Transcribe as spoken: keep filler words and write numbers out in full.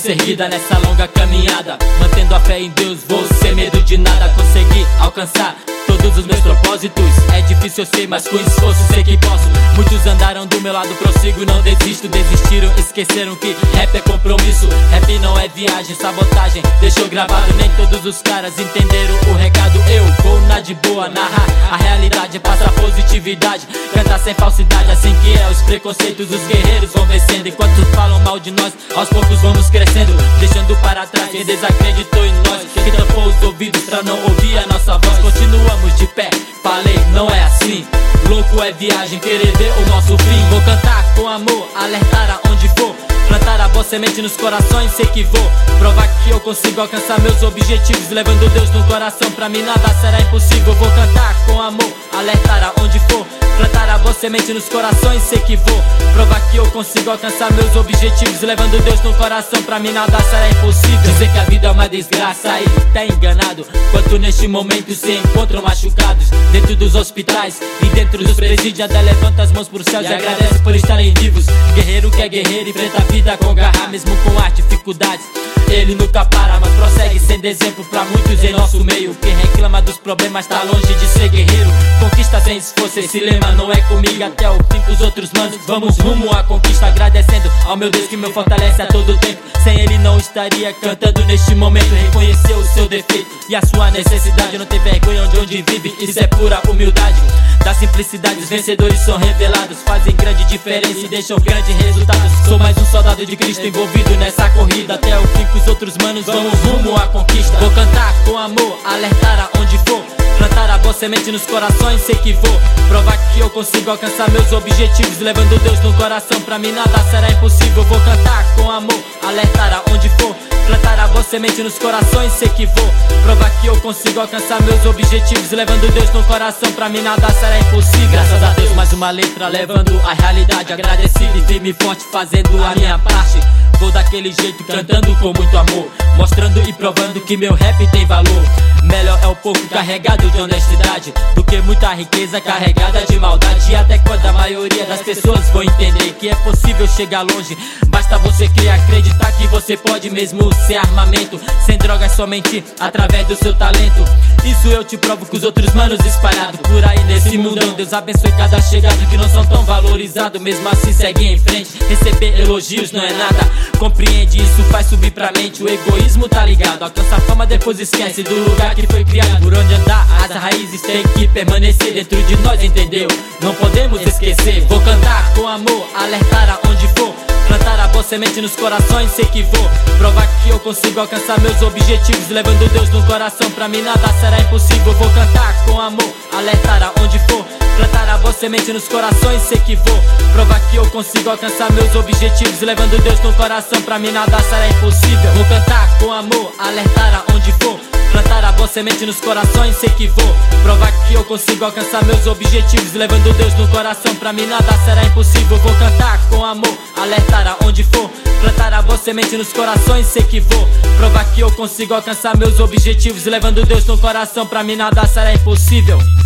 cabeça erguida nessa longa caminhada, mantendo a fé em Deus, vou sem medo de nada. Consegui alcançar todos os meus propósitos. É difícil eu sei, mas com esforço sei que posso. Muitos andaram do meu lado, prossigo, não desisto. Desistiram, esqueceram que rap é compromisso. Rap não é viagem, sabotagem, deixou gravado. Nem todos os caras entenderam o recado. Eu vou na de boa, narrar a realidade, passa positividade, cantar sem falsidade. Assim que é, os preconceitos os guerreiros vão vencendo. Enquanto falam mal de nós, aos poucos vamos crescendo, deixando para trás quem desacreditou em nós, quem tampou os ouvidos pra não ouvir a nossa voz. Continuamos de pé, falei, não é assim. Louco é viagem, querer ver o nosso fim. Vou cantar com amor, alertar aonde for, plantar a boa semente nos corações, sei que vou provar que eu consigo alcançar meus objetivos, levando Deus no coração, pra mim nada será impossível. Vou cantar com amor, alertar aonde for, plantar a boa semente nos corações, sei que vou provar que eu consigo alcançar meus objetivos, levando Deus no coração, pra mim nada será impossível. Dizer que a vida é uma desgraça, aí tá enganado. Quanto neste momento se encontram machucados dentro dos hospitais e dentro dos presídios, até levanta as mãos pro céu e agradece por estarem vivos. Guerreiro que é guerreiro, enfrenta a vida com garra, mesmo com as dificuldades ele nunca para, mas prossegue sendo exemplo pra muitos em nosso meio. Quem reclama dos problemas tá longe de ser guerreiro. Conquista sem esforço, esse lema não é comigo. Até o fim pros outros manos, vamos rumo à conquista, agradecendo ao meu Deus que me fortalece a todo tempo. Sem ele não estaria cantando neste momento. Reconheceu o seu defeito e a sua necessidade, não ter vergonha de onde vive, isso é pura humildade. Da simplicidade os vencedores são revelados, fazem grande diferença e deixam grandes resultados. Sou mais um soldado de Cristo envolvido nessa corrida, até o fim com os outros manos, vamos rumo à conquista. Vou cantar com amor, alertar aonde for, plantar a boa semente nos corações, sei que vou provar que eu consigo alcançar meus objetivos, levando Deus no coração, pra mim nada será impossível. Vou cantar com amor, alertar aonde for, plantar a boa semente nos corações, sei que vou provar que eu consigo alcançar meus objetivos, levando Deus no coração, pra mim nada será impossível. Graças a Deus mais uma letra levando a realidade, agradecido e firme e forte fazendo a minha parte. Vou daquele jeito cantando com muito amor, mostrando e provando que meu rap tem valor. Melhor é o pouco carregado de honestidade do que muita riqueza carregada de maldade. E até quando a maioria das pessoas vão entender que é possível chegar longe, basta você crer, acreditar que você pode mesmo sem armamento, sem drogas, somente através do seu talento. Isso eu te provo com os outros manos espalhados por aí nesse mundão. Deus abençoe cada chegado que não são tão valorizados, mesmo assim segue em frente. Receber elogios não é nada, compreende, isso faz subir pra mente. O egoísmo tá ligado, alcança a fama depois esquece do lugar que foi criado. Por onde andar, as raízes têm que permanecer dentro de nós, entendeu? Não podemos esquecer. Vou cantar com amor, alertar aonde for, plantar a boa semente nos corações, sei que vou provar que eu consigo alcançar meus objetivos, levando Deus no coração, pra mim nada será impossível. Vou cantar com amor, alertar aonde for, plantar a boa semente nos corações, sei que vou provar que eu consigo alcançar meus objetivos, levando Deus no coração, pra mim nada será impossível. Vou cantar com amor, alertar aonde for, plantar a boa semente nos corações, sei que vou provar que eu consigo alcançar meus objetivos, levando Deus no coração, pra mim nada será impossível. Vou cantar com amor, alertar aonde for, plantar a boa semente nos corações, sei que vou provar que eu consigo alcançar meus objetivos, levando Deus no coração, pra mim nada será impossível.